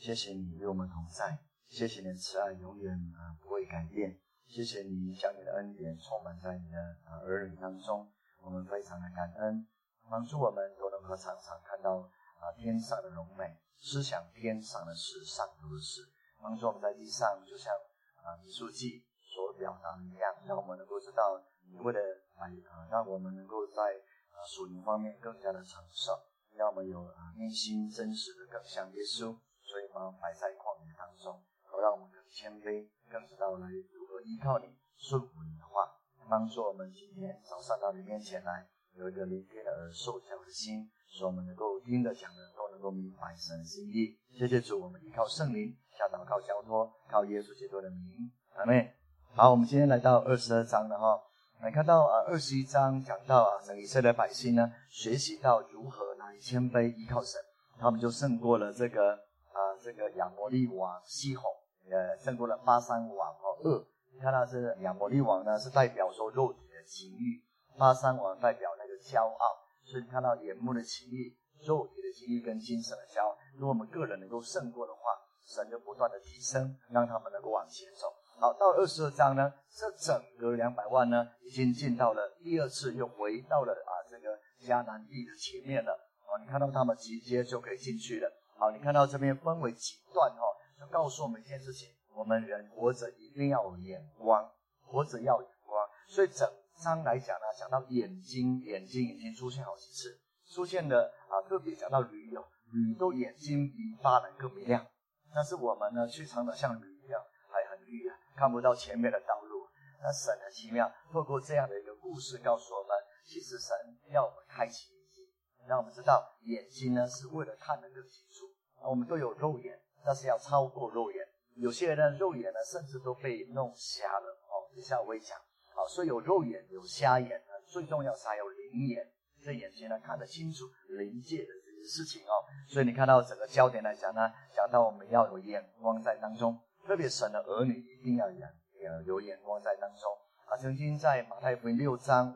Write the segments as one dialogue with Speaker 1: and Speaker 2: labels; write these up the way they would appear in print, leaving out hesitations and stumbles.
Speaker 1: 谢谢你与我们同在，谢谢你的慈爱永远不会改变，谢谢你将你的恩典充满在你的儿女当中，我们非常的感恩，帮助我们都能够常常看到天上的荣美，思想天上的事，上头的事，帮助我们在地上就像民数记所表达的一样，让我们能够知道你为了让我们能够在属灵方面更加的成熟，让我们有内心真实的更像耶稣，所以把我们摆在旷野当中，让我们更谦卑，更知道来如何依靠你，顺服你的话，帮助我们今天早上到你面前来，有一个聆听的耳，受教的心，使我们能够听得讲的都能够明白神的心意。谢谢主，我们依靠圣灵，下祷告交托，靠耶稣基督的名，阿们。好，我们今天来到22章了哈。来看到21章讲到整以色列百姓呢，学习到如何来谦卑依靠神，他们就胜过了这个亚摩利王西宏，胜过了巴珊王噩。你看到是亚摩利王呢，是代表说肉体的情欲，巴珊王代表那个骄傲，所以你看到眼目的情欲、肉体的情欲跟精神的骄傲，如果我们个人能够胜过的话，神就不断的提升，让他们能够往前走。好，到了22章呢，这整个200万呢，已经进到了第二次，又回到了这个迦南地的前面了。你看到他们直接就可以进去了。好，你看到这边分为几段就告诉我们一件事情：我们人活着一定要有眼光，活着要有眼光。所以整章来讲呢，讲到眼睛已经出现好几次，出现了特别讲到驴驴都眼睛比巴兰更明亮，但是我们呢，却常常像驴一样，还很绿看不到前面的道路。那神很奇妙，透过这样的一个故事告诉我们，其实神要我们开启眼睛，让我们知道眼睛呢是为了看得更清楚。我们都有肉眼，但是要超过肉眼。有些人的肉眼呢，甚至都被弄瞎了等一下我会讲。所以有肉眼有瞎眼呢，最重要是还有灵眼，这眼睛呢看得清楚灵界的这些事情所以你看到整个焦点来讲呢，讲到我们要有眼光在当中，特别神的儿女一定要有眼光在当中曾经在马太福音6章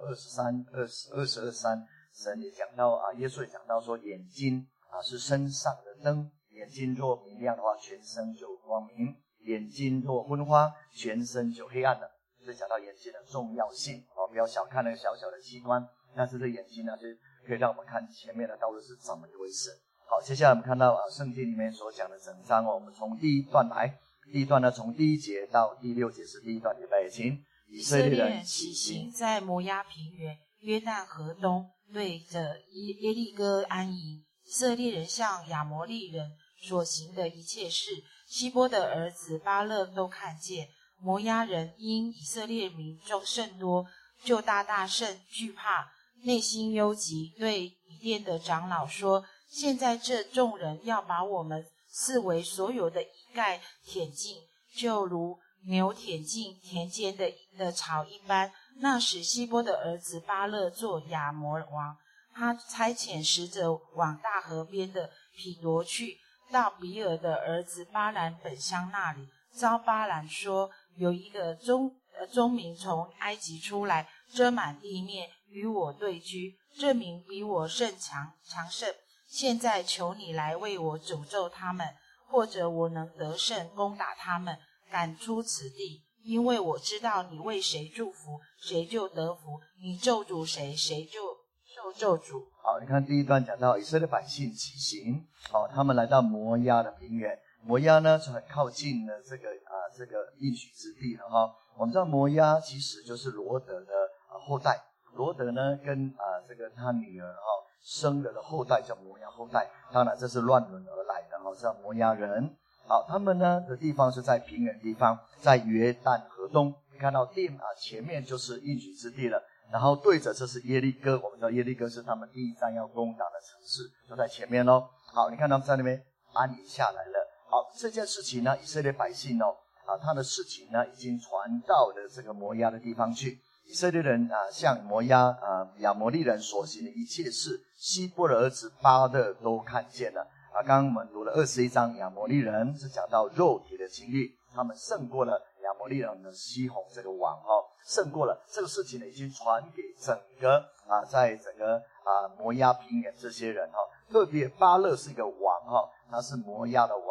Speaker 1: 22-23，神也讲到耶稣也讲到说，眼睛是身上的灯，眼睛若明亮的话，全身就光明；眼睛若昏花，全身就黑暗了。所以讲到眼睛的重要性不要小看那个小小的器官，但是这眼睛呢，就可以让我们看前面的道路是怎么一回事。好，接下来我们看到圣经里面所讲的整章我们从第一段来。第一段呢，从第1节到第6节是第一段，预备起。
Speaker 2: 以色列人起行，在摩押平原约旦河东，对着耶利哥安营。以色列人向亚摩利人所行的一切事，希波的儿子巴勒都看见。摩押人因以色列民众甚多，就大甚惧怕，内心忧急，对米甸的长老说：现在这众人要把我们四围所有的一概舔尽，就如牛舔尽田间的草一般。那时希波的儿子巴勒做亚摩王，他差遣使者往大河边的毗罗去，到比尔的儿子巴兰本乡那里，招巴兰说：有一个宗民从埃及出来，遮满地面，与我对居，这民比我甚强盛。现在求你来为我诅咒他们，或者我能得胜攻打他们，赶出此地。因为我知道你为谁祝福，谁就得福；你咒诅谁，谁就受咒诅。
Speaker 1: 好，你看第一段讲到以色列百姓起行，他们来到摩押的平原。摩押呢是很靠近的这个应许之地了我们知道摩押其实就是罗德的后代，罗德呢跟这个他女儿生的后代叫摩押后代，当然这是乱伦而来的叫摩押人。好，他们呢的地方是在平原地方，在约旦河东。你看到前面就是应许之地了，然后对着这是耶利哥，我们知道耶利哥是他们第一站要攻打的城市，就在前面咯。好，你看他们在那边安营下来了。好，这件事情呢，以色列百姓他的事情呢已经传到了这个摩押的地方去。以色列人向摩押亚摩利人所行的一切事，希波的儿子巴勒都看见了。刚刚我们读了21章，亚摩利人是讲到肉体的情欲，他们胜过了亚摩利人的西宏这个王胜过了。这个事情呢已经传给整个在整个摩押平原这些人特别巴勒是一个王他是摩押的王。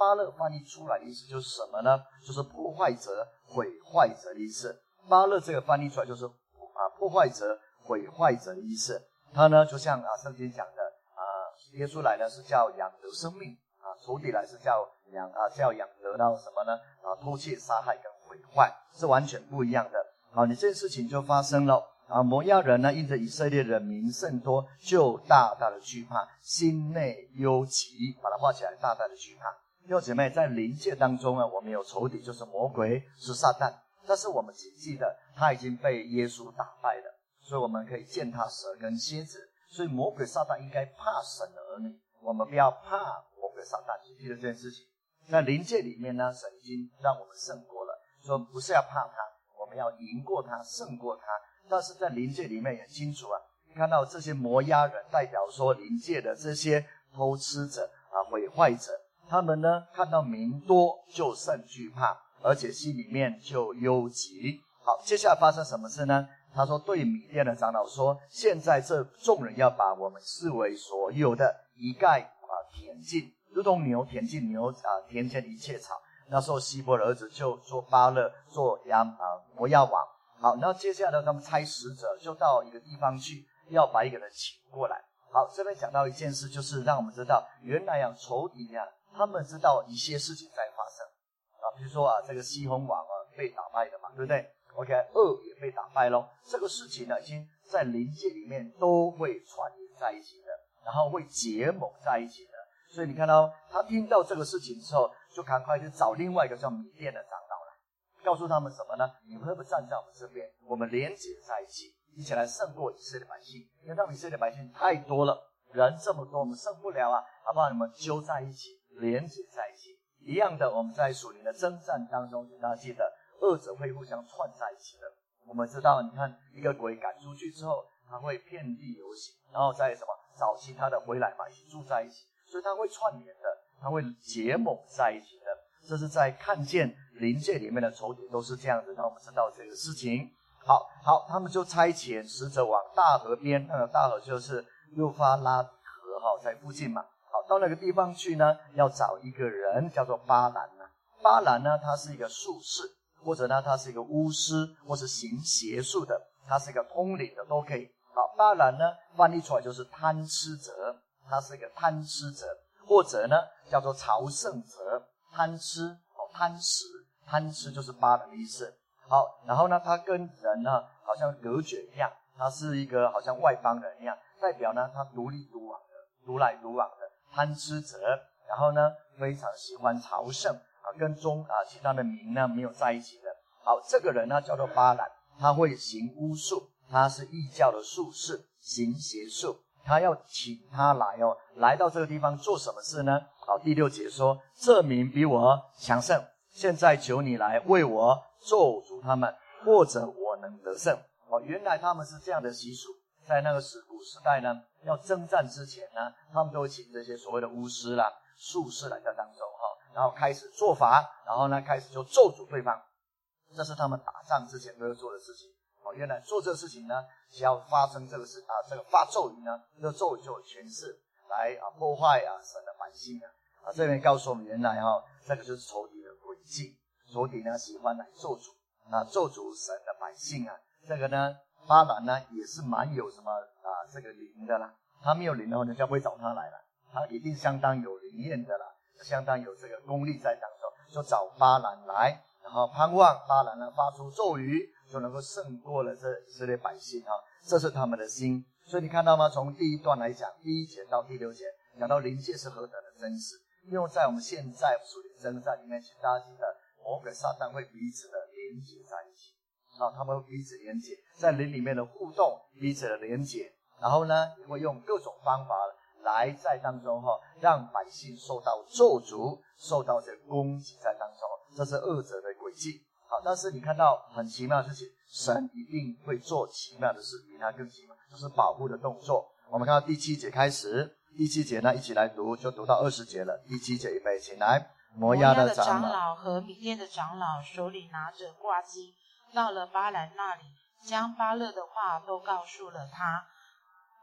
Speaker 1: 巴勒翻译出来的意思就是什么呢？就是破坏者、毁坏者的意思。巴勒这个翻译出来就是破坏者、毁坏者的意思。他呢就像圣经讲的耶稣来呢是叫养得生命仇敌来是叫养得到什么呢？偷窃、杀害跟毁坏，是完全不一样的。你这件事情就发生了摩押人呢因着以色列人民甚多，就大大的惧怕，心内忧急，把它画起来，大大的惧怕。弟兄姐妹，在灵界当中我们有仇敌，就是魔鬼，是撒旦，但是我们只记得他已经被耶稣打败了，所以我们可以践踏蛇跟蝎子。所以魔鬼撒旦应该怕神的儿女，我们不要怕魔鬼撒旦，记得这件事情。在灵界里面呢，神已经让我们胜过了，说不是要怕他，我们要赢过他，胜过他。但是在灵界里面也清楚看到这些摩押人代表说灵界的这些偷吃者毁坏者，他们呢看到民多就甚惧怕，而且心里面就忧急。好，接下来发生什么事呢？他说对米甸的长老说，现在这众人要把我们视为所有的，一概舔尽，如同牛舔尽田间一切草。那时候希伯的儿子就做巴勒，做摩押王。好，然后接下来他们差使者就到一个地方去，要把一个人请过来。好，这边讲到一件事，就是让我们知道原来仇敌他们知道一些事情在发生比如说这个西宏王被打败了嘛，对不对？OK， 恶也被打败咯。这个事情呢，已经在灵界里面都会传联在一起的，然后会结盟在一起的。所以你看到他听到这个事情之后，就赶快去找另外一个叫米甸的长老来，告诉他们什么呢？你们会不会站在我们这边？我们连结在一起，一起来胜过以色列百姓。因为他们以色列百姓太多了，人这么多，我们胜不了好不好？你们揪在一起，连结在一起。一样的，我们在属灵的征战当中，请大家记得，恶者会互相串在一起的。我们知道，你看一个鬼赶出去之后，他会遍地游行，然后再找其他的回来一起住在一起，所以他会串联的，他会结盟在一起的。这是在看见灵界里面的仇敌都是这样子，让我们知道这个事情。好，他们就差遣使者往大河边，那个大河就是幼发拉底河在附近嘛。好，到那个地方去呢，要找一个人叫做巴兰巴兰呢，他是一个术士，或者呢他是一个巫师，或是行邪术的，他是一个通灵的都可以。好，巴兰呢翻译出来就是贪吃者，他是一个贪吃者，或者呢叫做朝圣者，贪吃贪吃就是巴兰的意思。好，然后呢他跟人呢好像隔绝一样，他是一个好像外邦人一样，代表呢他独来独往的贪吃者。然后呢非常喜欢朝圣跟其他的民呢没有在一起的。好，这个人呢叫做巴兰，他会行巫术，他是异教的术士，行邪术。他要请他来到这个地方做什么事呢？好，第6节说，这民比我强盛，现在求你来为我咒诅他们，或者我能得胜。原来他们是这样的习俗，在那个古时代呢，要征战之前呢，他们都会请这些所谓的巫师啦、术士来在当中然后开始做法，然后呢开始就咒诅对方。这是他们打仗之前都要做的事情。原来做这个事情呢，只要发生这个事这个发咒语呢，这个咒语就有权势来破坏神的百姓这边告诉我们，原来这个就是仇敌的诡计。仇敌呢喜欢来咒诅咒诅神的百姓这个呢巴兰呢也是蛮有这个灵的啦。他没有灵的话，人家不会找他来了，他一定相当有灵验的啦，相当有这个功力在当中，就找巴兰来，然后盼望巴兰呢发出咒语，就能够胜过了这以色列百姓这是他们的心。所以你看到吗？从第1段来讲，第1节到第6节，讲到灵界是何等的真实。因为在我们现在属灵征战里面，请大家记得，魔鬼撒旦会彼此的连结在一起他们会彼此连结，在灵里面的互动，彼此的连结，然后呢也会用各种方法来在当中让百姓受到咒诅，受到这个攻击在当中。这是恶者的诡计。好，但是你看到很奇妙的事情，神一定会做奇妙的事，比他更奇妙，就是保护的动作。我们看到第7节开始，第7节呢一起来读，就读到20节了。第7节预备，请来。摩押的长
Speaker 2: 老和米甸的长老手里拿着挂机，到了巴兰那里，将巴勒的话都告诉了他。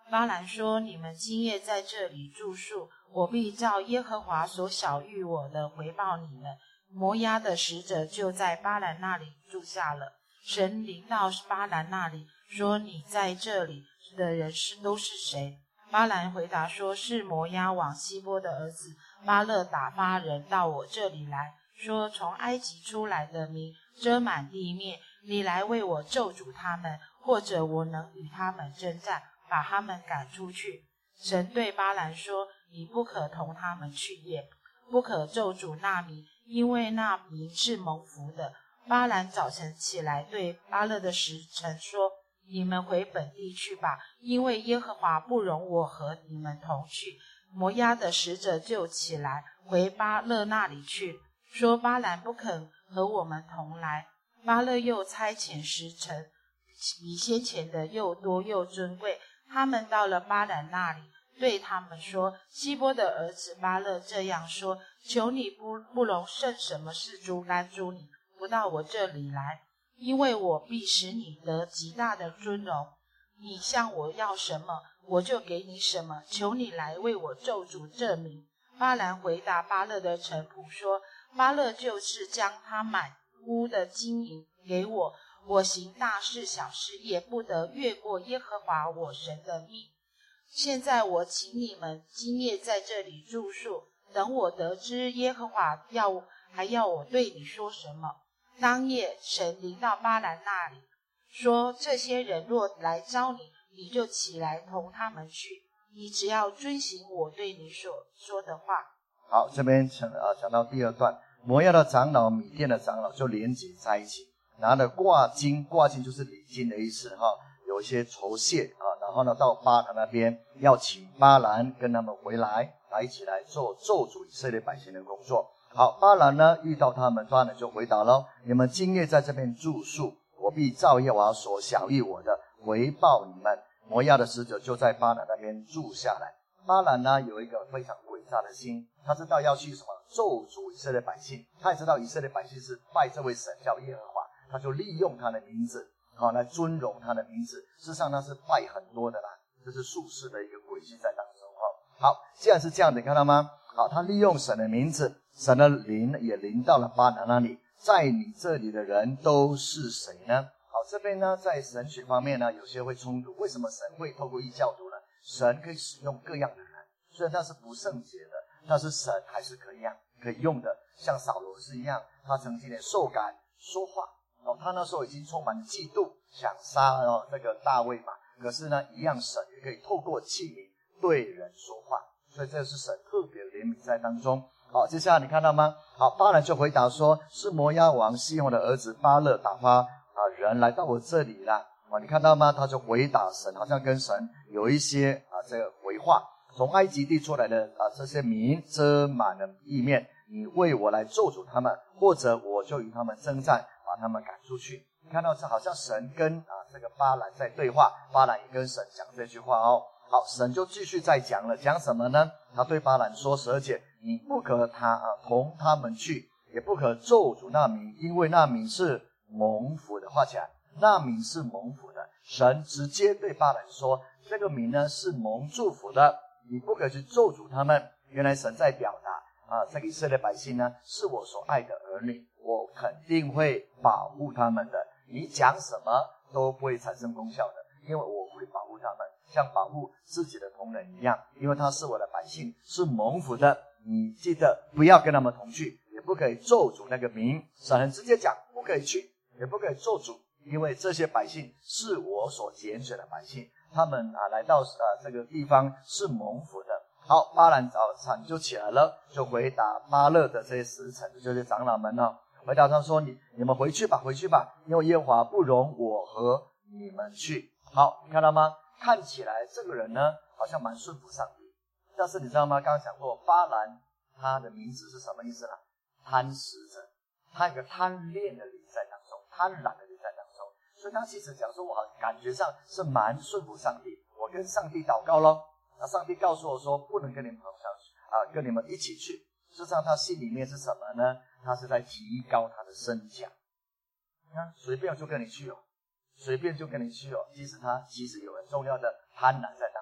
Speaker 2: 巴兰说：你们今夜在这里住宿，我必照耶和华所晓谕我的回报你们。摩押的使者就在巴兰那里住下了。神临到巴兰那里，说：你在这里的人都是谁？巴兰回答说：是摩押王希波的儿子巴勒打发人到我这里来，说从埃及出来的民遮满地面，你来为我咒诅他们，或者我能与他们征战，把他们赶出去。神对巴兰说：你不可同他们去，也不可咒诅那民，因为那民是蒙福的。巴兰早晨起来，对巴勒的使臣说：你们回本地去吧，因为耶和华不容我和你们同去。摩押的使者就起来回巴勒那里去，说巴兰不肯和我们同来。巴勒又差遣使臣，比先前的又多又尊贵。他们到了巴兰那里，对他们说：希波的儿子巴勒这样说：求你不容甚什么事诸拦住你，不到我这里来，因为我必使你得极大的尊荣。你向我要什么，我就给你什么。求你来为我咒诅这民。巴兰回答巴勒的臣仆说：巴勒就是将他满屋的金银给我，我行大事小事也不得越过耶和华我神的命。现在我请你们今夜在这里住宿，等我得知耶和华还要我对你说什么。当夜神临到巴兰那里，说：这些人若来招你，你就起来同他们去，你只要遵行我对你所说的话。
Speaker 1: 好，这边讲到第二段，摩押的长老、米甸的长老就连结在一起，拿了挂金，挂金就是礼金的意思哈，有一些酬谢啊，然后呢到巴兰那边要请巴兰跟他们回来一起来做咒诅以色列百姓的工作。好，巴兰呢遇到他们，巴兰就回答了：你们今夜在这边住宿，我必照耶和华所晓谕我的回报你们。摩押的使者就在巴兰那边住下来。巴兰呢有一个非常诡诈的心，他知道要去什么咒诅以色列百姓，他也知道以色列百姓是拜这位神叫耶和华，他就利用他的名字来尊荣他的名字。事实上他是拜很多的啦，这是术士的一个诡计在当中。好，既然是这样的，你看到吗？好，他利用神的名字，神的灵也临到了巴兰那里。在你这里的人都是谁呢？好，这边呢在神学方面呢有些会冲突。为什么神会透过异教徒呢？神可以使用各样的人，虽然他是不圣洁的，但是神还是可以用的。像扫罗是一样，他曾经也受感说话他那时候已经充满嫉妒，想杀这个大卫嘛，可是呢一样神也可以透过器皿对人说话，所以这是神特别怜悯在当中。好，接下来你看到吗？好，巴兰就回答说：是摩押王西宏的儿子巴勒打发人来到我这里了。你看到吗？他就回答神，好像跟神有一些这个回话。从埃及地出来的这些民遮满了地面，你为我来咒诅他们，或者我就与他们征战，把他们赶出去。你看到这好像神跟这个巴兰在对话，巴兰也跟神讲这句话哦。好，神就继续再讲了，讲什么呢？他对巴兰说12节，你不可同他们去，也不可咒诅那民，因为那民是蒙福的。画起来，那民是蒙福的。神直接对巴兰说，这个民呢是蒙祝福的，你不可去咒诅他们。原来神在表达这个以色列百姓呢是我所爱的儿女，我肯定会保护他们的，你讲什么都不会产生功效的，因为我会保护他们，像保护自己的同人一样，因为他是我的百姓，是蒙福的。你记得不要跟他们同去，也不可以咒诅那个民。神很直接讲，不可以去，也不可以咒诅，因为这些百姓是我所拣选的百姓，他们来到这个地方是蒙福的。好，巴兰早晨就起来了，就回答巴勒的这些使臣，这些长老们回答他说：你们回去吧，回去吧，因为耶和华不容我和你们去。好，你看到吗？看起来这个人呢好像蛮顺服上帝，但是你知道吗？刚刚讲过巴兰他的名字是什么意思呢？贪食者，他有个贪恋的灵在当中，贪婪的灵在当中，所以他其实讲说我感觉上是蛮顺服上帝，我跟上帝祷告咯，那上帝告诉我说不能跟你们同上跟你们一起去。事实上他心里面是什么呢？他是在提高他的身价，随便就跟你去随便就跟你去其实他有很重要的贪婪在当中，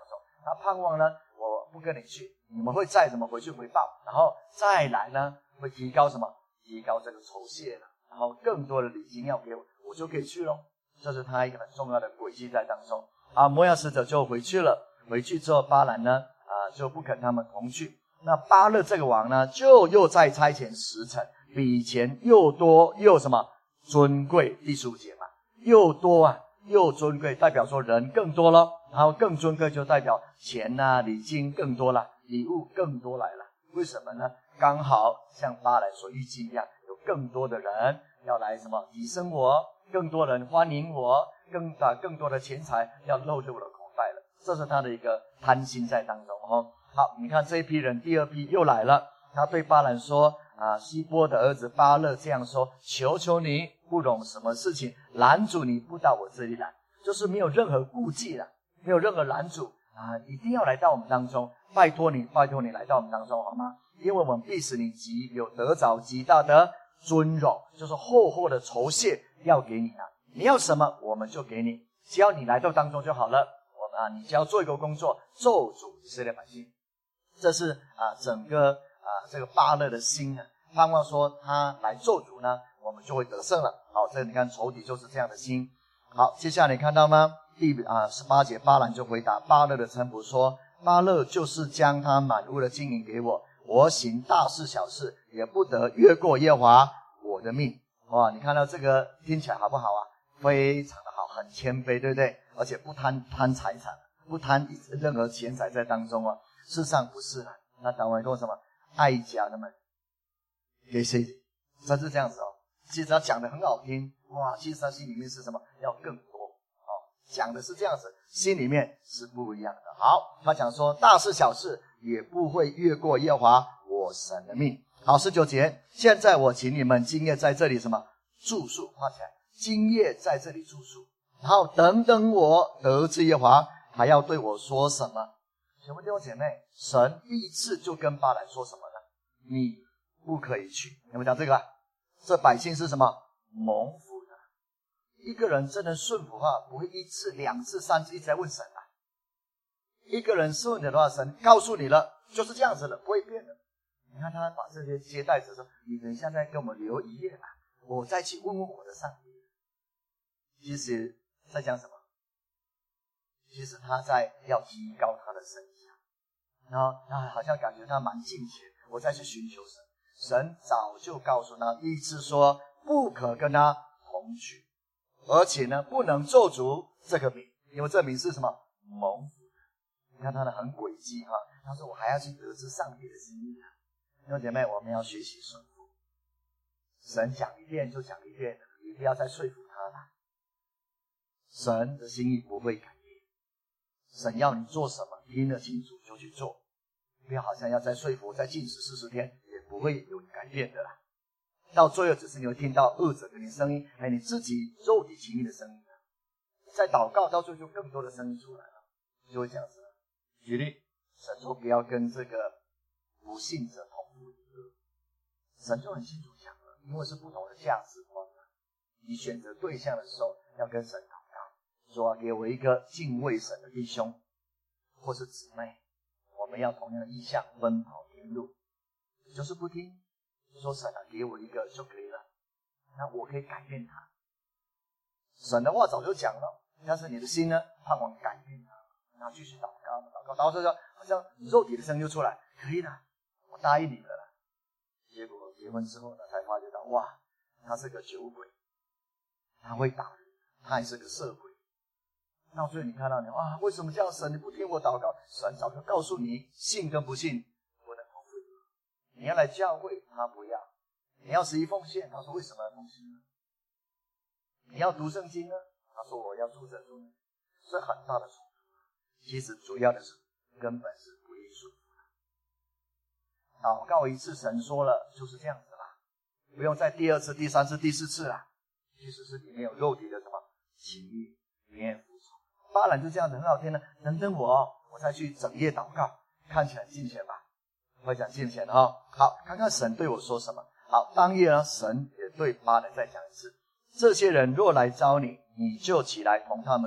Speaker 1: 他盼望呢，我不跟你去，你们会再怎么回去回报，然后再来呢，会提高什么？提高这个酬谢了，然后更多的礼金要给我，我就可以去咯。这是他一个很重要的轨迹在当中。摩押使者就回去了，回去之后巴兰呢，就不肯他们同去。那巴勒这个王呢，就又再差遣使臣，比以前又多又什么尊贵。第15节嘛，又多啊，又尊贵，代表说人更多了，然后更尊贵就代表钱啊、礼金更多了，礼物更多来了。为什么呢？刚好像巴兰所预计一样，有更多的人要来什么提升我，更多人欢迎我，更多的钱财要漏入我的口袋了。这是他的一个贪心在当中哦。好，你看这一批人，第二批又来了，他对巴兰说希波的儿子巴勒这样说，求求你不容什么事情拦阻你不到我这里来，就是没有任何顾忌了，没有任何拦阻一定要来到我们当中，拜托你来到我们当中好吗？因为我们必使你有得着极大的尊荣，就是厚厚的酬谢要给你你要什么我们就给你，只要你来到当中就好了。我们你只要做一个工作，咒诅以色列百姓。这是整个这个巴勒的心盼望说他来咒诅呢，我们就会得胜了。好，这你看仇敌就是这样的心。好，接下来你看到吗？第18节，巴兰就回答巴勒的臣仆说，巴勒就是将他满屋的金银给我，我行大事小事也不得越过耶和华我的命。哇，你看到这个听起来好不好非常的好，很谦卑，对不对？而且不贪财产，不贪任何钱财在当中事实上不是那当然说什么爱家的们给谁，真是这样子其实他讲的很好听，其实他心里面是什么？要更多讲的是这样子，心里面是不一样的。好，他讲说大事小事也不会越过耶和华我神的命。好，19节，现在我请你们今夜在这里什么住宿，画起来，今夜在这里住宿，然后等我得知耶和华还要对我说什么。请问弟兄姐妹，神第一次就跟巴兰说什么呢？你不可以去。有没有讲这个这百姓是什么蒙福的。一个人真的顺服的话，不会1次2次3次一直在问神一个人顺服的话，神告诉你了，就是这样子了，不会变的。你看他把这些接待者说，你等一下再给我们留1夜我再去问问我的上帝。其实在讲什么？其实他在要提高他的身价，然后好像感觉他蛮敬虔，我再去寻求神。神早就告诉他，第一次说不可跟他同去，而且呢不能咒诅这个名，因为这名是什么？蒙福的。你看他的很诡计他说我还要去得知上帝的心意弟兄姐妹，我们要学习顺服。神讲一遍就讲一遍，你不要再说服他了。神的心意不会改变，神要你做什么，听得清楚就去做，不要好像要再说服，再禁食40天，也不会有改变的啦。到最后只是你会听到恶者跟你声音，你自己肉体情欲的声音在祷告，到最后就更多的声音出来了，就会这样子了。举例，神说不要跟这个不信者同父异母，神就很清楚讲了，因为是不同的价值观你选择对象的时候要跟神祷告，说给我一个敬畏神的弟兄或是姊妹，我们要同样的意向奔跑天路。就是不听，说神给我一个就可以了，那我可以改变他。神的话早就讲了，但是你的心呢盼望改变他，然后继续祷告到最后好像肉体的声音就出来，可以的，我答应你了啦。结果结婚之后呢，才发觉到哇，他是个酒鬼，他会打人，他还是个色鬼。到最后你看到为什么这样？神你不听我祷告，神早就告诉你，信跟不信不能同父异母。你要来教会，他不要；你要11奉献，他说为什么要奉献呢？你要读圣经呢，他说我要住这住那，是很大的冲突。其实主要的是根本是不愿意顺服的。祷告一次，神说了就是这样子啦，不用再第2次、第3次、第4次啦。其实是里面有肉体的什么情欲，里面服从。巴兰就这样子很好听的，等我再去整夜祷告，看起来敬虔吧？会讲敬虔好，看看神对我说什么。好，当夜呢，神也对巴兰再讲一次：这些人若来招你，你就起来同他们去，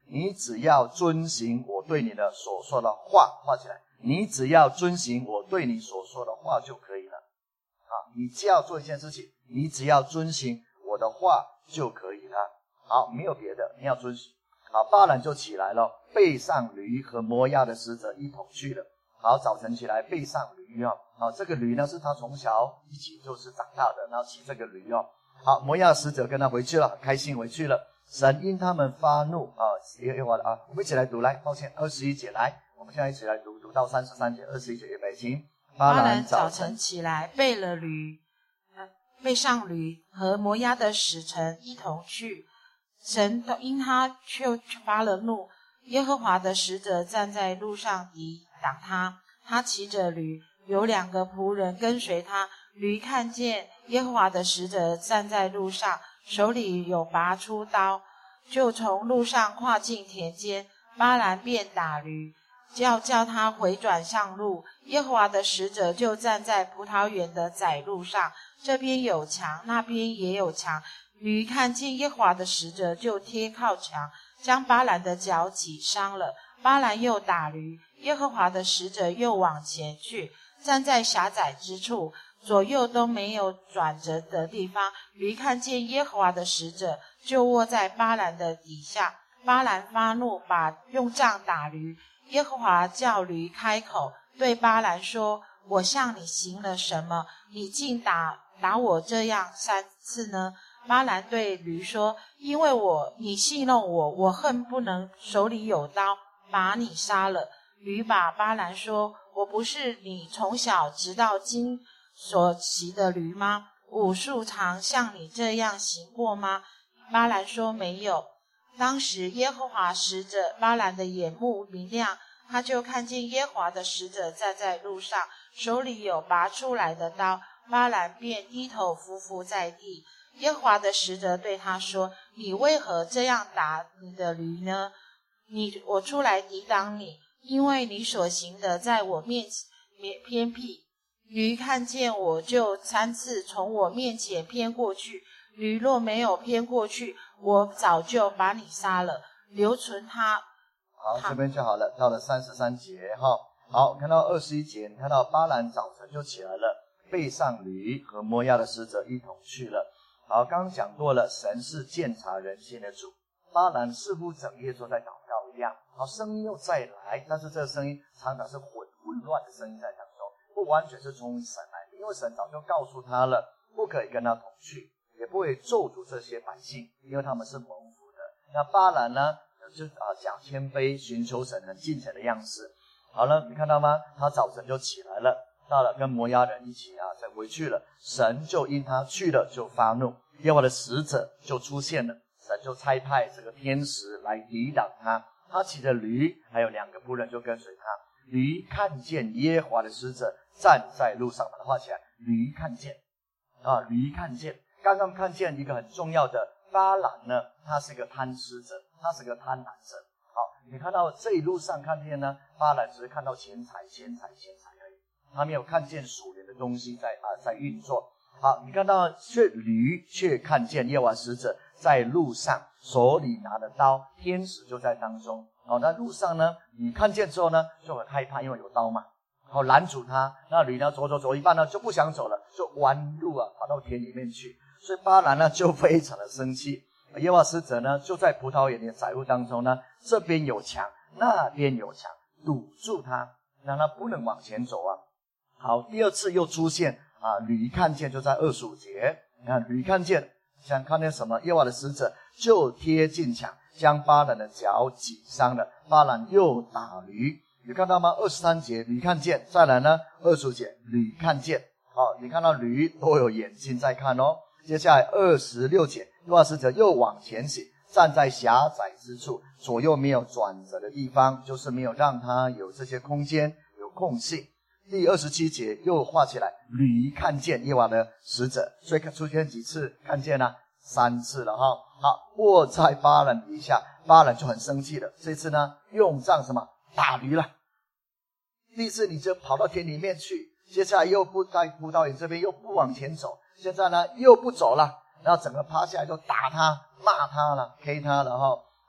Speaker 1: 你只要遵行我对你的所说的话，画起来，你只要遵行我对你所说的话就可以了。你只要做一件事情，你只要遵行我的话就可以了。好，没有别的，你要遵行。好，巴兰就起来了，背上驴和摩押的使者一同去了。好，早晨起来背上驴这个驴呢是他从小一起就是长大的，然后骑这个驴好，摩押的使者跟他回去了，开心回去了。神因他们发怒耶和华我们一起来读，来，抱歉，21节来，我们现在一起来读到33节，21节预备，请。
Speaker 2: 巴兰早晨起来背上驴和摩押的使臣一同去，神因他却发了怒，耶和华的使者站在路上抵挡他，他骑着驴，有2个仆人跟随他，驴看见耶和华的使者站在路上，手里有拔出刀，就从路上跨进田间，巴兰便打驴，叫他回转上路。耶和华的使者就站在葡萄园的窄路上，这边有墙，那边也有墙。驴看见耶和华的使者，就贴靠墙，将巴兰的脚挤伤了。巴兰又打驴，耶和华的使者又往前去，站在狭窄之处，左右都没有转折的地方。驴看见耶和华的使者，就卧在巴兰的底下。巴兰发怒，用杖打驴。耶和华叫驴开口，对巴兰说：我向你行了什么？你竟打我这样3次呢？巴兰对驴说：因为你戏弄我，我恨不能手里有刀把你杀了。驴把巴兰说：我不是你从小直到今所骑的驴吗？我素常像你这样行过吗？巴兰说：没有。当时耶和华使者巴兰的眼目明亮，他就看见耶和华的使者站在路上，手里有拔出来的刀，巴兰便低头伏伏在地。耶和华的使者对他说：你为何这样打你的驴呢？我出来抵挡你，因为你所行的在我面前偏僻。驴看见我，就3次从我面前偏过去，驴若没有偏过去，我早就把你杀了，留存他。
Speaker 1: 好，这边就好了，到了33节好，看到21节，你看到巴兰早晨就起来了，背上驴和摩押的使者一同去了。好，刚刚讲过了，神是鉴察人心的主。巴兰似乎整夜都在祷告一样，好，声音又再来，但是这个声音常常是混乱的声音在当中，不完全是从神来的，因为神早就告诉他了，不可以跟他同去，也不会咒诅这些百姓，因为他们是蒙福的。那巴兰呢，就假谦卑，寻求神很敬虔的样式。好了，你看到吗？他早晨就起来了，到了跟摩押人一起再回去了。神就因他去了就发怒，耶和华的使者就出现了，神就差派这个天使来抵挡他。他骑着驴，还有2个仆人就跟随他。驴看见耶和华的使者站在路上，把它画起来。驴看见驴看见，刚刚看见一个很重要的，巴兰呢，他是个贪吃者，他是个贪婪者。好，你看到这一路上看见呢，巴兰只是看到钱财而已，他没有看见属灵的东西在运作。好，你看到驴却看见耶和华使者在路上，手里拿着刀，天使就在当中。那路上呢，你看见之后呢，就很害怕，因为有刀嘛。好，拦住他，那驴呢走一半呢就不想走了，就弯路跑到田里面去。所以巴兰呢就非常的生气。耶和华使者呢就在葡萄园的窄路当中呢，这边有墙，那边有墙，堵住他，让他不能往前走好，第2次又出现驴看见，就在25节。驴看见，想看见什么？耶和华的使者就贴近墙，将巴兰的脚挤伤了。巴兰又打驴，你看到吗？23节驴看见，再来呢25节驴看见。好，你看到驴都有眼睛在看接下来26节，耶和华使者又往前行，站在狭窄之处，左右没有转折的地方，就是没有让他有这些空间，有空隙。第27节又画起来，驴看见耶和华的使者，所以出现几次？看见了3次了好，卧在巴兰底下，巴兰就很生气了。这次呢，用杖什么？打驴了。第1次你就跑到田里面去，接下来又不在葡萄园这边，又不往前走，现在呢又不走了，然后整个趴下来就打他，骂他了，K 他了好，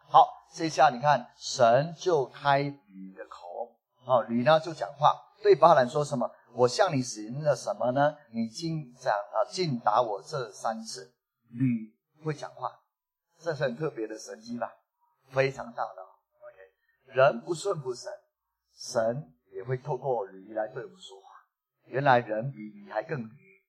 Speaker 1: 这下你看，神就开驴的口，驴呢就讲话，对巴兰说什么？我向你行了什么呢？你竟打我这3次。驴会讲话，这是很特别的神迹吧，非常大的。OK， 人不顺服神，神也会透过驴来对我们说话。原来人比驴还更驴，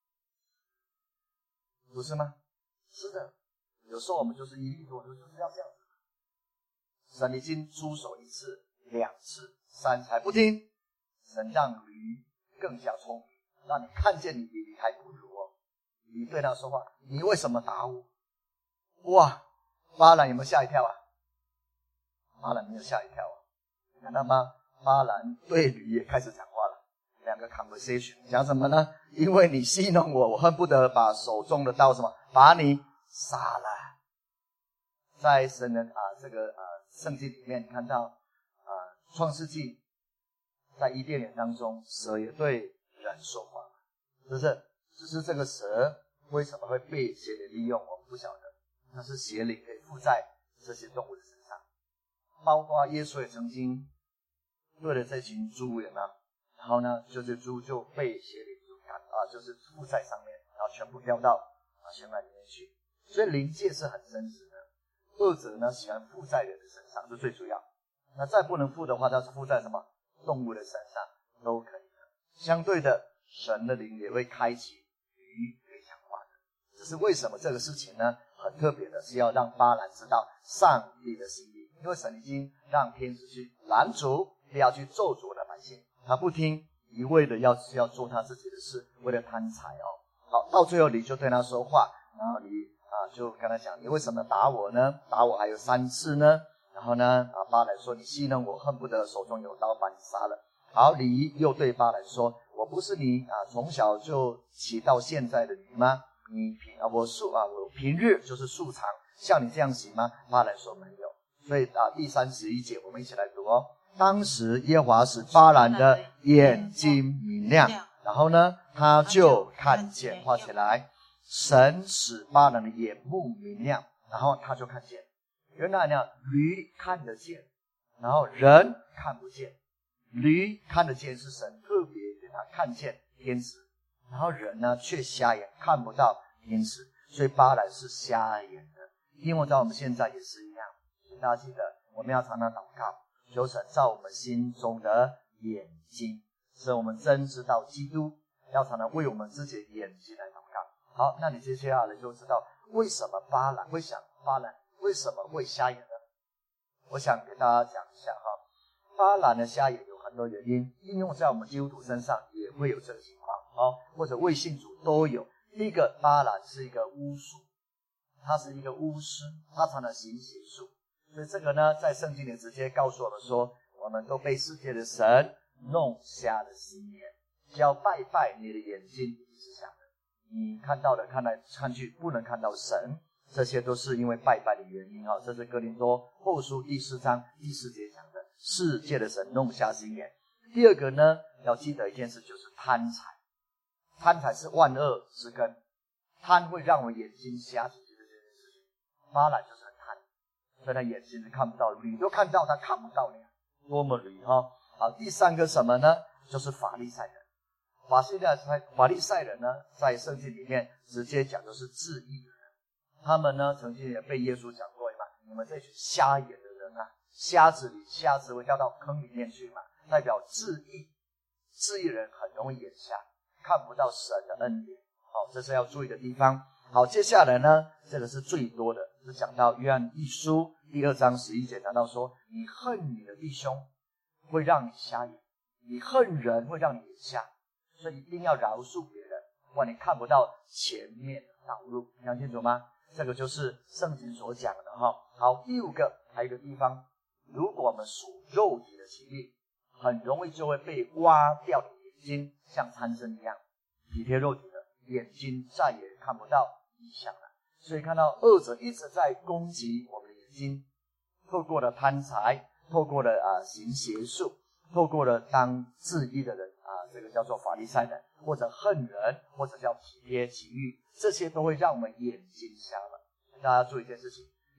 Speaker 1: 不是吗？是的，有时候我们就是一力多，就是要这样子。神已经出手1次、2次、3次还不听，神让驴更加聪明，让你看见你比驴还不如哦。驴对他说话，你为什么打我？哇，巴兰有没有吓一跳啊？巴兰没有吓一跳啊，看到吗？巴兰对驴也开始讲话了。2个 conversation 讲什么呢？因为你戏弄我，我恨不得把手中的刀什么把你杀了。在神的圣经里面看到创世纪在伊甸园当中，蛇也对人说话，是不是？只是这个蛇为什么会被邪灵利用，我们不晓得。那是邪灵可以附在这些动物的身上，包括耶稣也曾经对了这群猪有没有？然后呢，这只猪就被邪灵就是附在上面，然后全部掉到悬崖里面去。所以灵界是很真实的，恶者呢喜欢附在人的身上，这最主要。那再不能附的话，它是附在什么动物的身上都可以的。相对的，神的灵也会开启鱼可以讲话的。只是为什么这个事情呢？很特别的是要让巴兰知道上帝的心意，因为神已经让天使去拦阻，不要去咒诅的百姓。他不听，一味的要做他自己的事，为了贪财哦。好，到最后你就对他说话，然后你就跟他讲，你为什么打我呢？打我还有3次呢？然后呢，巴兰说，你戏弄我，恨不得手中有刀把你杀了。好，你又对巴兰说，我不是你从小就骑到现在的驴吗？我平日就是素常像你这样行吗？巴兰说没有。所以第31节我们一起来读哦。当时耶和华使巴兰的眼睛明亮，然后呢，他就看见，画起来，神使巴兰的眼目明亮，然后他就看见，原来呢，驴看得见，然后人看不见。驴看得见是神特别给他看见天使，然后人呢却瞎眼看不到天使，所以巴兰是瞎眼的。因为在我们现在也是一样，大家记得我们要常常祷告，求神照我们心中的眼睛，使我们真知道基督，要常常为我们自己的眼睛来祷告。好，那你接下来就知道为什么巴兰为什么会瞎眼呢？我想给大家讲一下巴兰的瞎眼有很多原因，应用在我们基督徒身上也会有这个情况或者未信主都有。第一个，巴兰是一个巫术，他是一个巫师，他常常行邪术。所以这个呢，在圣经里直接告诉我们说，我们都被世界的神弄瞎了心眼，只要拜，你的眼睛一定是瞎的，你看到的看来看去不能看到神，这些都是因为拜的原因这是哥林多后书第4章第4节讲的，世界的神弄瞎心眼。第二个呢，要记得一件事，就是贪财。贪财是万恶之根，贪会让我们眼睛瞎子这件事情。巴兰就是很贪，所以他眼睛是看不到，驴都看到，他看不到你，多么驴好，第三个什么呢？就是法利赛人。法利赛人呢，在圣经里面直接讲的是自义的人。他们呢，曾经也被耶稣讲过嘛，你们这群瞎眼的人瞎子会掉到坑里面去嘛，代表自义人很容易眼瞎，看不到神的恩典。好，这是要注意的地方。好，接下来呢，这个是最多的，是讲到约翰一书第2章11节讲到说，你恨你的弟兄会让你瞎眼，你恨人会让你眼瞎，所以一定要饶恕别人，不然你看不到前面的道路。听清楚吗？这个就是圣经所讲的好，第5个还有一个地方，如果我们属肉体的情欲，很容易就会被挖掉的眼睛，像参孙一样，体贴肉体的眼睛再也看不到异象了。所以看到恶者一直在攻击我们的眼睛，透过了贪财，透过了行邪术，透过了当自义的人这个叫做法利赛人，或者恨人，或者叫体贴情欲，这些都会让我们眼睛瞎了。大家注意一件事情，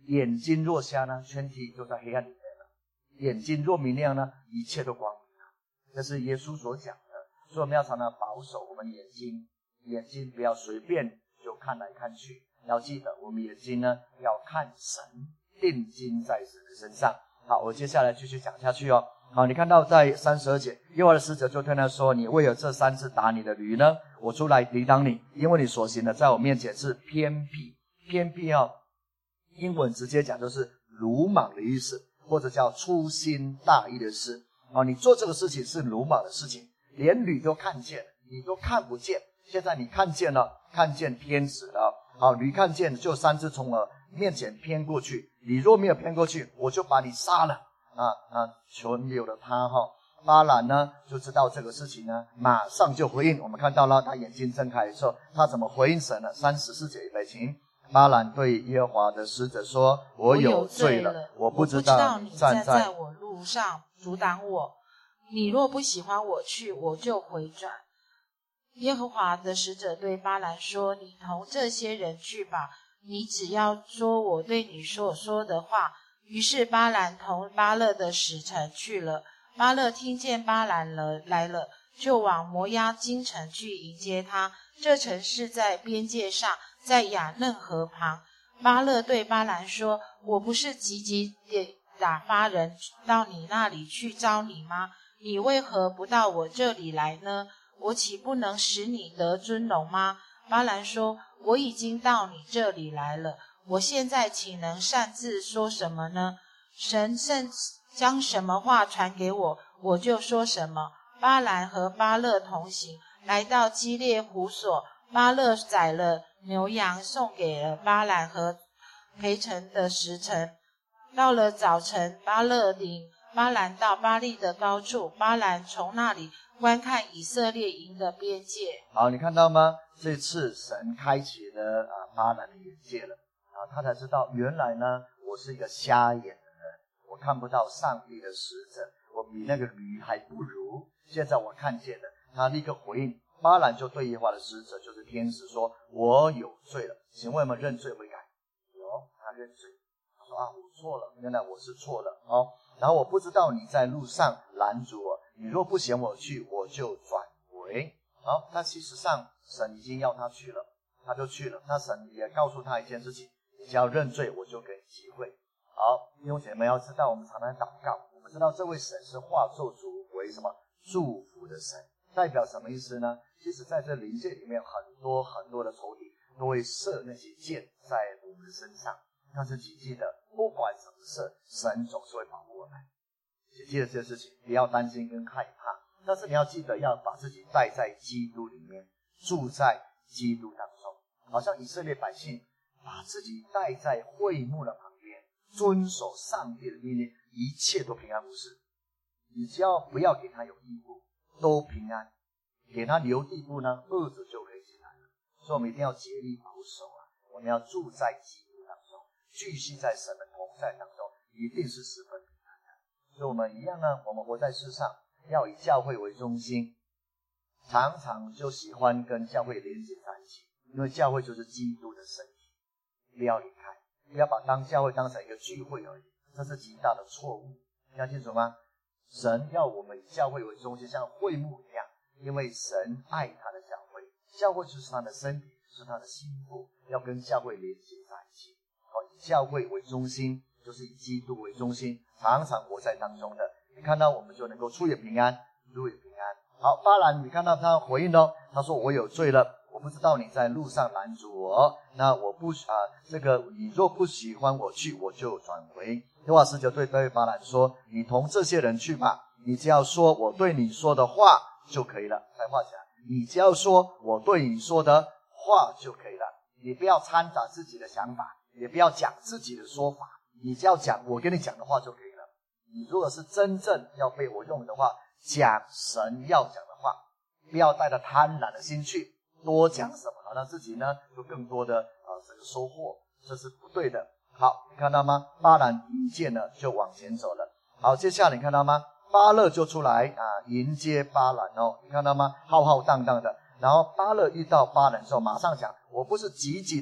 Speaker 1: 眼睛若瞎呢，全体就在黑暗里面了；眼睛若明亮呢，一切都光明了。这是耶稣所讲的，所以我们要常常保守我们眼睛不要随便就看来看去，要记得我们眼睛呢要看神，定睛在神的身上。好，我接下来继续讲下去哦。好，你看到在32节，耶和华的使者就对他说：你为了这3次打你的驴呢，我出来抵挡你，因为你所行的在我面前是偏僻。偏僻哦，英文直接讲就是鲁莽的意思，或者叫粗心大意的事。你做这个事情是鲁莽的事情，连驴都看见，你都看不见。现在你看见了，看见天使了。好，驴看见就3次从我面前偏过去，你若没有偏过去，我就把你杀了。存留了他哈。巴兰呢就知道这个事情呢，马上就回应。我们看到了他眼睛睁开的时候，他怎么回应神呢？34节预备请。巴兰对耶和华的使者说：我有罪了，我不知道你站在
Speaker 2: 我路上阻挡我，你若不喜欢我去，我就回转。耶和华的使者对巴兰说：你同这些人去吧，你只要说我对你所说的话。于是巴兰同巴勒的使臣去了。巴勒听见巴兰来了，就往摩押京城去迎接他。这城市在边界上，在雅嫩河旁。巴勒对巴兰说：我不是急急地打发人到你那里去招你吗？你为何不到我这里来呢？我岂不能使你得尊荣吗？巴兰说：我已经到你这里来了，我现在岂能擅自说什么呢？神将什么话传给我，我就说什么。巴兰和巴勒同行，来到基列湖所。巴勒宰了牛羊，送给了巴兰和陪城的使臣。到了早晨，巴勒领巴兰到巴力的高处，巴兰从那里观看以色列营的边界。
Speaker 1: 好，你看到吗？这次神开启了巴兰的眼界了。他才知道原来呢，我是一个瞎眼的人，我看不到上帝的使者，我比那个驴还不如。现在我看见了，他立刻回应。巴兰就对耶和华的使者，就是天使说：我有罪了，请问有没有认罪悔改？有，他认罪。他说我错了，原来我是错了哦。然后我不知道你在路上拦阻我，你若不嫌我去，我就转回。好，那事实上神已经要他去了，他就去了。那神也告诉他一件事情，你只要认罪，我就给你机会。好，弟兄姐妹要知道，我们常常祷告，我们知道这位神是化咒诅为什么祝福的神，代表什么意思呢？其实在这灵界里面，很多很多的仇敌都会射那些箭在我们的身上，但是请记得，不管什么事，神总是会保护我们。请记得这些事情，不要担心跟害怕，但是你要记得要把自己带在基督里面，住在基督当中。好像以色列百姓把自己带在会幕的旁边，遵守上帝的命令，一切都平安无事。你只要不要给他有异步，都平安。给他留地步呢，恶者就可以进来了。所以我们一定要竭力保守我们要住在基督当中，聚集在神的同在当中，一定是十分平安的。所以我们一样呢，我们活在世上要以教会为中心，常常就喜欢跟教会连接在一起，因为教会就是基督的身体，不要离开，不要把教会当成一个聚会而已，这是极大的错误。听清楚吗？神要我们以教会为中心，像会幕一样，因为神爱他的教会，教会就是他的身体，是他的心腹，要跟教会连接在一起。以教会为中心，就是以基督为中心，常常活在当中的。你看到我们就能够出也平安，入也平安。好，巴兰，你看到他回应他说我有罪了，我不知道你在路上拦阻我，那我不你若不喜欢我去，我就转回。耶和华使者对巴兰说：你同这些人去吧，你只要说我对你说的话就可以了。再话讲，你只要说我对你说的话就可以了，你不要掺杂自己的想法，也不要讲自己的说法，你只要讲我跟你讲的话就可以了。你如果是真正要被我用的话，讲神要讲的话，不要带着贪婪的心去多讲什么，好让自己呢有更多的这个收获，这是不对的。好，你看到吗？巴兰听见了就往前走了。好，接下来你看到吗？巴勒就出来迎接巴兰你看到吗？浩浩荡荡的。然后巴勒遇到巴兰之后，马上讲：我不是急急的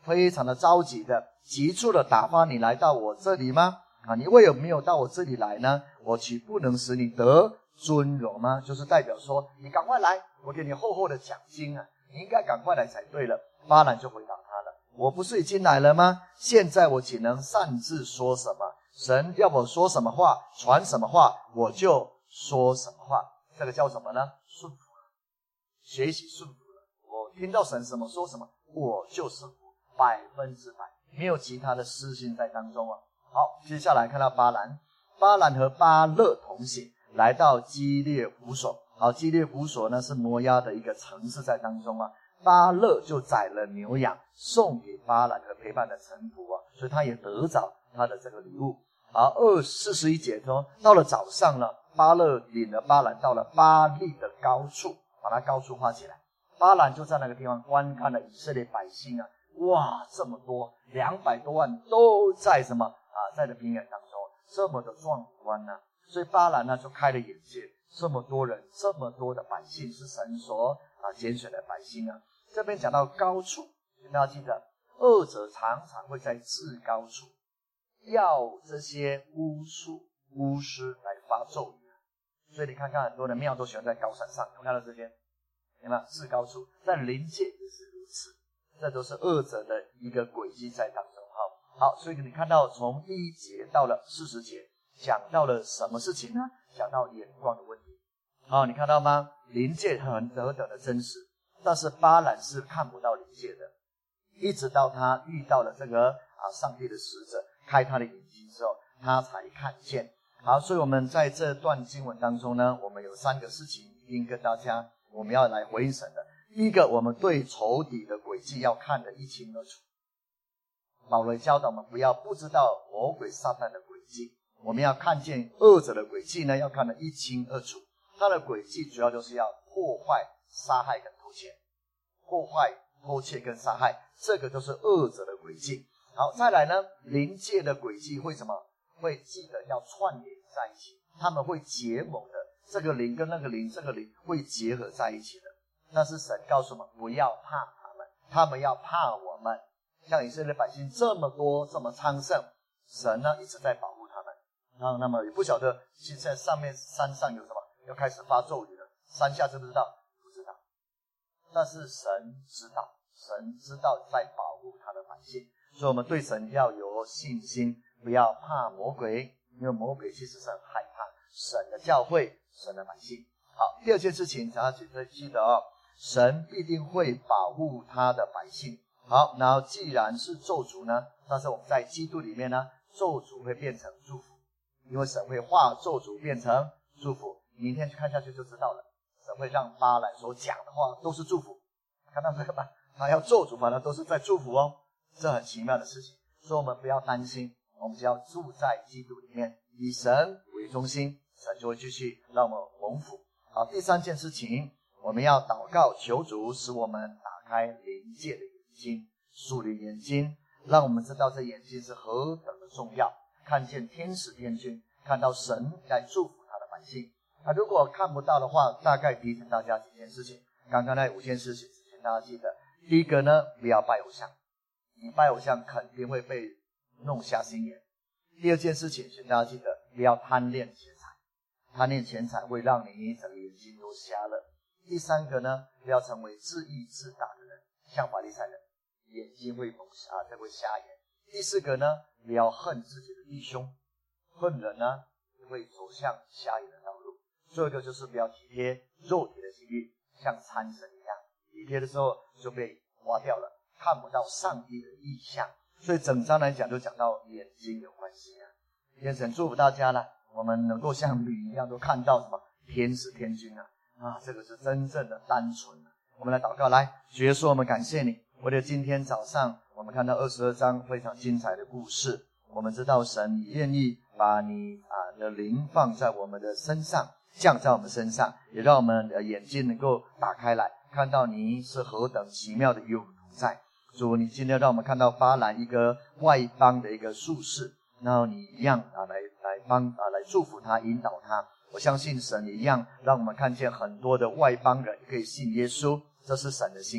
Speaker 1: 非常的着急的、急促的打发你来到我这里吗？你为什么没有到我这里来呢？我岂不能使你得尊荣吗？就是代表说，你赶快来，我给你厚厚的奖金啊，你应该赶快来才对了。巴兰就回答他了，我不是已经来了吗？现在我岂能擅自说什么？神要我说什么话，传什么话，我就说什么话。这个叫什么呢？顺服了，学习顺服了。我听到神什么说什么，我就顺服100%，没有其他的私心在当中啊。好，接下来看到巴兰，巴兰和巴勒同行，来到基列胡所。好，基列胡所呢是摩押的一个城市在当中啊。巴勒就宰了牛羊，送给巴兰和陪伴的臣仆啊，所以他也得着他的这个礼物。好，41节中，到了早上呢，巴勒领了巴兰到了巴利的高处，把它高处画起来。巴兰就在那个地方观看了以色列百姓啊，哇，这么多200多万都在什么在这平原当中，这么的壮观啊。所以巴兰呢就开了眼界，这么多人，这么多的百姓是神所拣选的百姓啊。这边讲到高处，大家记得，恶者常常会在至高处要这些巫师来发咒语。所以你看看很多的庙都喜欢在高山上，有看到这边有没有？至高处，在灵界也是如此，这都是恶者的一个轨迹在当中。好，所以你看到从1节到了40节，讲到了什么事情呢？讲到眼光的问题。你看到吗？灵界很何等的真实，但是巴兰是看不到灵界的，一直到他遇到了这个上帝的使者，开他的眼睛之后，他才看见。好，所以我们在这段经文当中呢，我们有3个事情一定跟大家我们要来回应神的。第一个，我们对仇敌的诡计要看得一清二楚。保罗教导我们不知道魔鬼撒旦的诡计，我们要看见恶者的诡计呢，要看得一清二楚。他的诡计主要就是要破坏、杀害跟偷窃，破坏、偷窃跟杀害，这个就是恶者的诡计。好，再来呢，灵界的诡计会什么？会记得要串联在一起，他们会结盟的，这个灵跟那个灵，这个灵会结合在一起的。但是神告诉我们不要怕他们，他们要怕我们。像以色列百姓这么多这么昌盛，神呢一直在保护他们。那么也不晓得现在上面山上有什么要开始发咒语了，山下知不知道？不知道。但是神知道，神知道在保护他的百姓，所以我们对神要有信心，不要怕魔鬼，因为魔鬼其实是很害怕神的教会、神的百姓。好，第二件事情大家记得神必定会保护他的百姓。好，然后既然是咒诅呢，但是我们在基督里面呢，咒诅会变成祝福，因为神会化咒诅变成祝福。明天看下去就知道了，神会让巴兰所讲的话都是祝福，看到这个吧？他要咒诅，反正都是在祝福这很奇妙的事情。所以我们不要担心，我们只要住在基督里面，以神为中心，神就会继续让我们蒙福。好，第3件事情，我们要祷告求主使我们打开灵界的属灵眼睛，让我们知道这眼睛是何等的重要，看见天使天君，看到神来祝福他的百姓。如果看不到的话，大概提醒大家几件事情。刚刚那5件事情大家记得。第一个呢，不要拜偶像，你拜偶像肯定会被弄瞎心眼。第2件事情请大家记得，不要贪恋钱财，贪恋钱财会让你整个眼睛都瞎了。第3个呢，不要成为自义自大的人，像法利赛人，眼睛会蒙瞎，这会瞎眼。第4个呢，不要恨自己的弟兄，恨人呢会走向瞎眼的道路。最后一个就是不要体贴肉体的情欲，像参神一样，体贴的时候就被花掉了，看不到上帝的意象。所以整章来讲就讲到眼睛有关系愿神祝福大家了，我们能够像驴一样都看到什么天使天君这个是真正的单纯。我们来祷告，来，主耶稣，我们感谢你，为了今天早上我们看到22章非常精彩的故事。我们知道神你愿意把你的灵放在我们的身上，降在我们身上，也让我们的眼睛能够打开来，看到你是何等奇妙的与我们同在。主，你今天让我们看到巴兰一个外邦的一个术士，然后你一样来祝福他，引导他。我相信神也一样让我们看见很多的外邦人可以信耶稣，这是神的心意。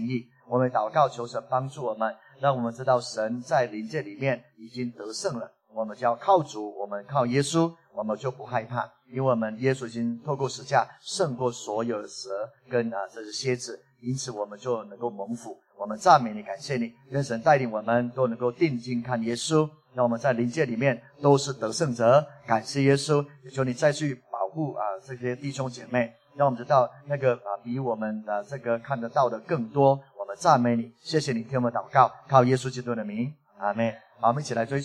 Speaker 1: 我们祷告求神帮助我们，让我们知道神在灵界里面已经得胜了，我们就要靠主，我们靠耶稣，我们就不害怕，因为我们耶稣已经透过十架胜过所有的蛇跟这些蝎子，因此我们就能够蒙福。我们赞美你，感谢你，愿神带领我们都能够定睛看耶稣，让我们在灵界里面都是得胜者。感谢耶稣，也求你再去保护这些弟兄姐妹，让我们知道那个比我们这个看得到的更多。我们赞美你，谢谢你听我们祷告，靠耶稣基督的名，阿们。好，我们一起来追求